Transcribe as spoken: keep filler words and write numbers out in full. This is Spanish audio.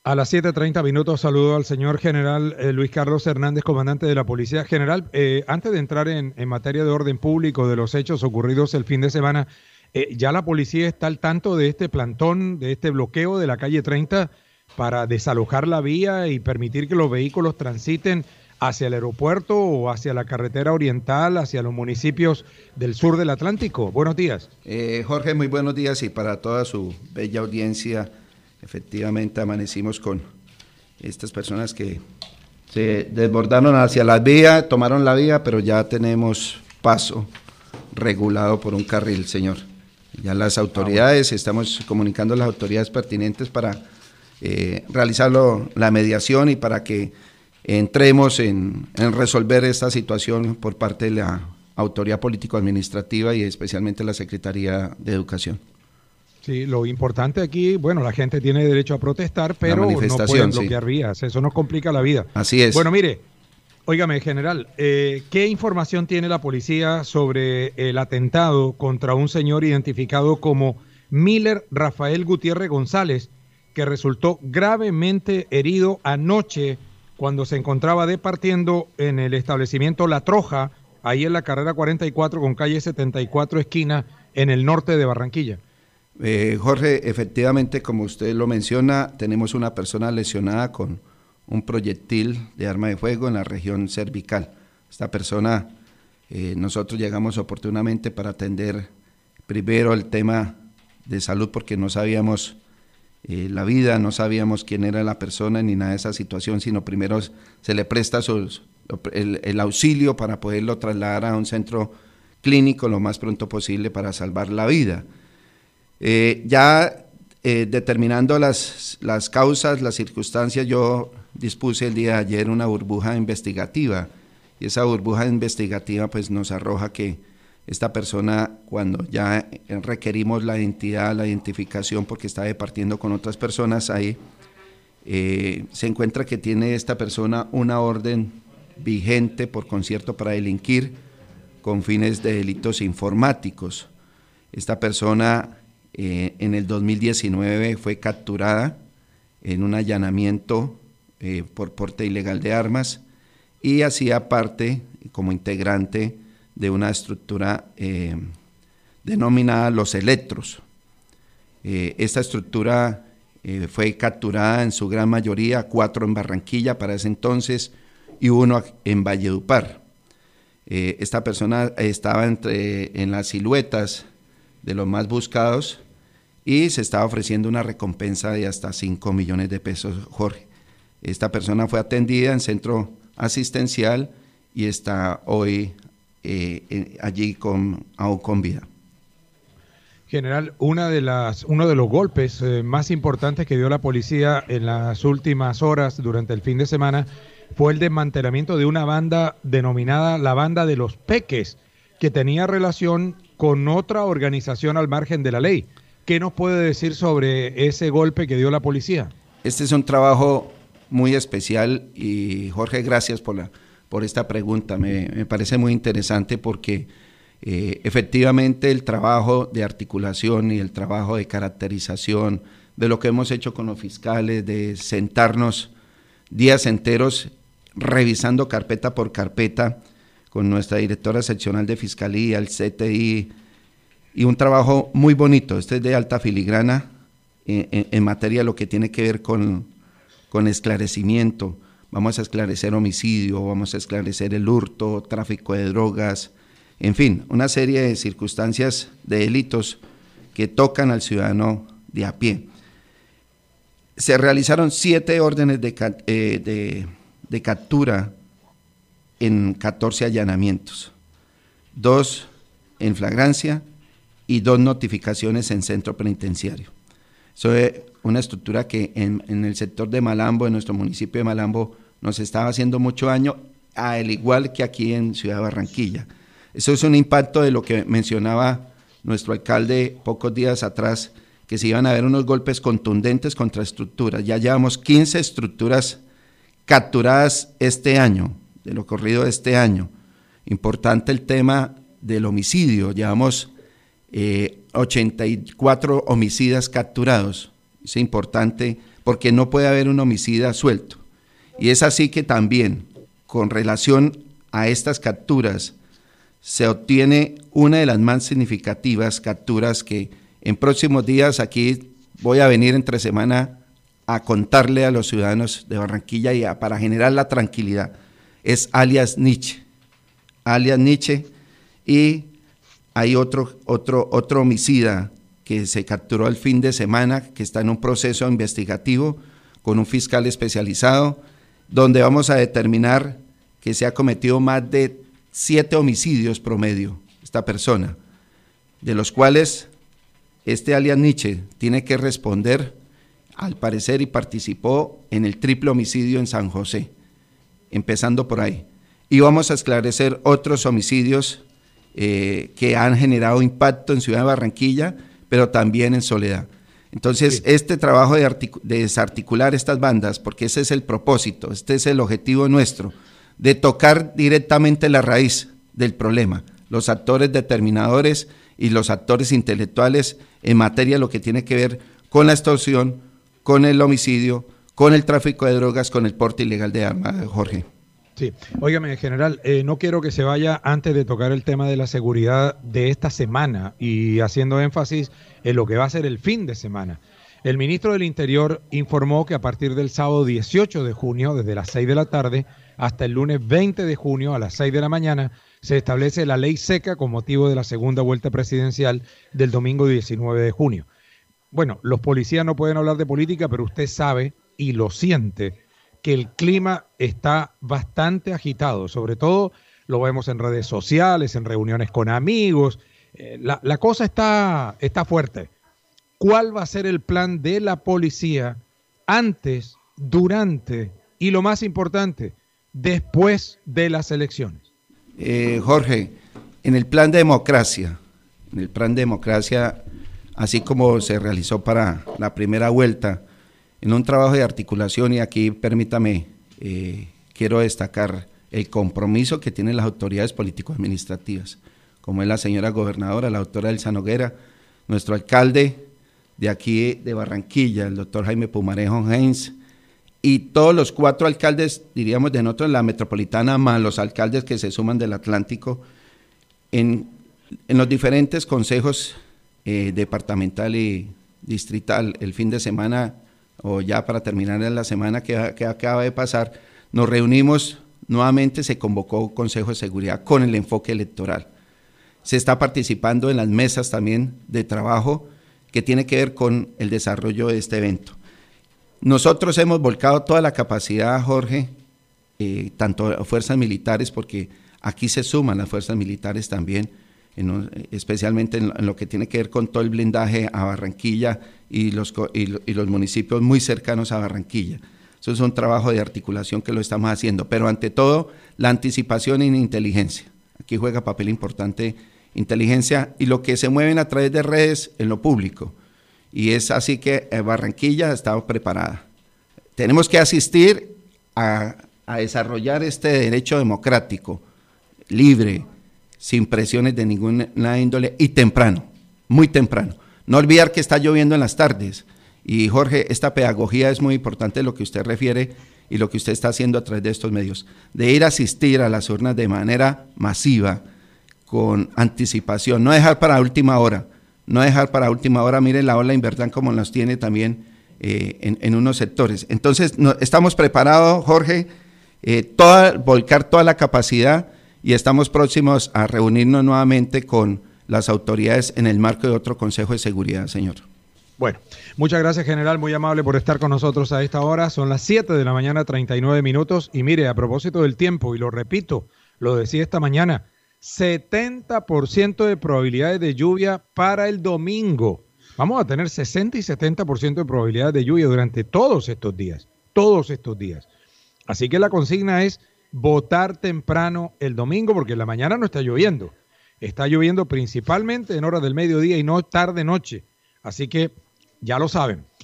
A las siete treinta minutos saludo al señor general eh, Luis Carlos Hernández, comandante de la Policía. General, eh, antes de entrar en, en materia de orden público de los hechos ocurridos el fin de semana, eh, ¿ya la policía está al tanto de este plantón, de este bloqueo de la calle treinta para desalojar la vía y permitir que los vehículos transiten hacia el aeropuerto o hacia la carretera oriental, hacia los municipios del sur del Atlántico? Buenos días. Eh, Jorge, muy buenos días y para toda su bella audiencia. Efectivamente amanecimos con estas personas que se desbordaron hacia la vía, tomaron la vía, pero ya tenemos paso regulado por un carril, señor. Ya las autoridades, estamos comunicando a las autoridades pertinentes para eh, realizar lo, la mediación y para que entremos en, en resolver esta situación por parte de la autoridad político-administrativa y especialmente la Secretaría de Educación. Sí, lo importante aquí, bueno, la gente tiene derecho a protestar, pero no pueden bloquear sí. vías, eso nos complica la vida. Así es. Bueno, mire, óigame, general, eh, ¿qué información tiene la policía sobre el atentado contra un señor identificado como Miller Rafael Gutiérrez González, que resultó gravemente herido anoche cuando se encontraba departiendo en el establecimiento La Troja, ahí en la carrera cuarenta y cuatro con calle setenta y cuatro esquina, en el norte de Barranquilla? Eh, Jorge, efectivamente, como usted lo menciona, tenemos una persona lesionada con un proyectil de arma de fuego en la región cervical. Esta persona, eh, nosotros llegamos oportunamente para atender primero el tema de salud porque no sabíamos eh, la vida, no sabíamos quién era la persona ni nada de esa situación, sino primero se le presta sus, el, el auxilio para poderlo trasladar a un centro clínico lo más pronto posible para salvar la vida. Eh, ya eh, determinando las, las causas, las circunstancias, yo dispuse el día de ayer una burbuja investigativa y esa burbuja investigativa pues nos arroja que esta persona, cuando ya requerimos la identidad, la identificación porque está departiendo con otras personas ahí, eh, se encuentra que tiene esta persona una orden vigente por concierto para delinquir con fines de delitos informáticos. Esta persona Eh, en el dos mil diecinueve fue capturada en un allanamiento eh, por porte ilegal de armas y hacía parte como integrante de una estructura eh, denominada Los Electros. Eh, esta estructura eh, fue capturada en su gran mayoría, cuatro en Barranquilla para ese entonces y uno en Valledupar. Eh, esta persona estaba entre, en las siluetas de los más buscados y se estaba ofreciendo una recompensa de hasta cinco millones de pesos, Jorge. Esta persona fue atendida en centro asistencial y está hoy eh, allí con, aún con vida. General, una de las, uno de los golpes eh, más importantes que dio la policía en las últimas horas durante el fin de semana fue el desmantelamiento de una banda denominada la Banda de los Peques, que tenía relación con otra organización al margen de la ley. ¿Qué nos puede decir sobre ese golpe que dio la policía? Este es un trabajo muy especial y Jorge, gracias por, la, por esta pregunta. Me, me parece muy interesante porque eh, efectivamente el trabajo de articulación y el trabajo de caracterización de lo que hemos hecho con los fiscales, de sentarnos días enteros revisando carpeta por carpeta con nuestra directora seccional de Fiscalía, el C T I, y un trabajo muy bonito. Este es de alta filigrana en, en, en materia de lo que tiene que ver con, con esclarecimiento. Vamos a esclarecer homicidio, vamos a esclarecer el hurto, tráfico de drogas, en fin, una serie de circunstancias de delitos que tocan al ciudadano de a pie. Se realizaron siete órdenes de, eh, de, de captura en catorce allanamientos, dos en flagrancia y dos notificaciones en centro penitenciario. Eso es una estructura que en, en el sector de Malambo, en nuestro municipio de Malambo, nos estaba haciendo mucho daño, al igual que aquí en Ciudad de Barranquilla. Eso es un impacto de lo que mencionaba nuestro alcalde pocos días atrás, que se iban a ver unos golpes contundentes contra estructuras. Ya llevamos quince estructuras capturadas este año, de lo corrido de este año. Importante el tema del homicidio, llevamos eh, ochenta y cuatro homicidas capturados. Es importante porque no puede haber un homicida suelto. Y es así que también, con relación a estas capturas, se obtiene una de las más significativas capturas que en próximos días aquí voy a venir entre semana a contarle a los ciudadanos de Barranquilla y a, para generar la tranquilidad. Es alias Nietzsche, alias Nietzsche, y hay otro, otro, otro homicida que se capturó el fin de semana, que está en un proceso investigativo con un fiscal especializado, donde vamos a determinar que se ha cometido más de siete homicidios promedio, esta persona, de los cuales este alias Nietzsche tiene que responder, al parecer, y participó en el triple homicidio en San José, empezando por ahí. Y vamos a esclarecer otros homicidios eh, que han generado impacto en Ciudad de Barranquilla, pero también en Soledad. Entonces, sí. este trabajo de, de desarticular estas bandas, porque ese es el propósito, este es el objetivo nuestro, de tocar directamente la raíz del problema, los actores determinadores y los actores intelectuales en materia de lo que tiene que ver con la extorsión, con el homicidio, con el tráfico de drogas, con el porte ilegal de armas, Jorge. Sí, óigame, general, eh, no quiero que se vaya antes de tocar el tema de la seguridad de esta semana y haciendo énfasis en lo que va a ser el fin de semana. El ministro del Interior informó que a partir del sábado dieciocho de junio, desde las seis de la tarde, hasta el lunes veinte de junio a las seis de la mañana, se establece la ley seca con motivo de la segunda vuelta presidencial del domingo diecinueve de junio. Bueno, los policías no pueden hablar de política, pero usted sabe y lo siente que el clima está bastante agitado, sobre todo lo vemos en redes sociales, en reuniones con amigos, eh, la, la cosa está, está fuerte. ¿Cuál va a ser el plan de la policía antes, durante y lo más importante, después de las elecciones? Eh, Jorge, en el plan de democracia, en el plan de democracia, así como se realizó para la primera vuelta, en un trabajo de articulación, y aquí permítame, eh, quiero destacar el compromiso que tienen las autoridades político-administrativas, como es la señora gobernadora, la doctora Elsa Noguera, nuestro alcalde de aquí de Barranquilla, el doctor Jaime Pumarejo Heinz, y todos los cuatro alcaldes, diríamos, de nosotros en la metropolitana, más los alcaldes que se suman del Atlántico, en, en los diferentes consejos eh, departamental y distrital, el fin de semana, o ya para terminar en la semana que, que acaba de pasar, nos reunimos nuevamente, se convocó un Consejo de Seguridad con el enfoque electoral. Se está participando en las mesas también de trabajo que tiene que ver con el desarrollo de este evento. Nosotros hemos volcado toda la capacidad, Jorge, eh, tanto fuerzas militares, porque aquí se suman las fuerzas militares también, en, especialmente en, en lo que tiene que ver con todo el blindaje a Barranquilla y los, y, y los municipios muy cercanos a Barranquilla. Eso es un trabajo de articulación que lo estamos haciendo, pero ante todo la anticipación en inteligencia. Aquí juega papel importante inteligencia y lo que se mueven a través de redes en lo público. Y es así que Barranquilla está preparada. Tenemos que asistir a, a desarrollar este derecho democrático, libre, sin presiones de ninguna índole y temprano, muy temprano. No olvidar que está lloviendo en las tardes. Y Jorge, esta pedagogía es muy importante, lo que usted refiere y lo que usted está haciendo a través de estos medios, de ir a asistir a las urnas de manera masiva, con anticipación, no dejar para última hora, no dejar para última hora, mire la ola invernal como nos tiene también eh, en, en unos sectores. Entonces, no, estamos preparados, Jorge, eh, toda, volcar toda la capacidad y estamos próximos a reunirnos nuevamente con las autoridades en el marco de otro Consejo de Seguridad, señor. Bueno, muchas gracias, general, muy amable por estar con nosotros a esta hora. Son las siete de la mañana, treinta y nueve minutos, y mire, a propósito del tiempo, y lo repito, lo decía esta mañana, setenta por ciento de probabilidades de lluvia para el domingo. Vamos a tener sesenta y setenta por ciento de probabilidades de lluvia durante todos estos días, todos estos días. Así que la consigna es votar temprano el domingo, porque en la mañana no está lloviendo. Está lloviendo principalmente en horas del mediodía y no tarde noche. Así que ya lo saben.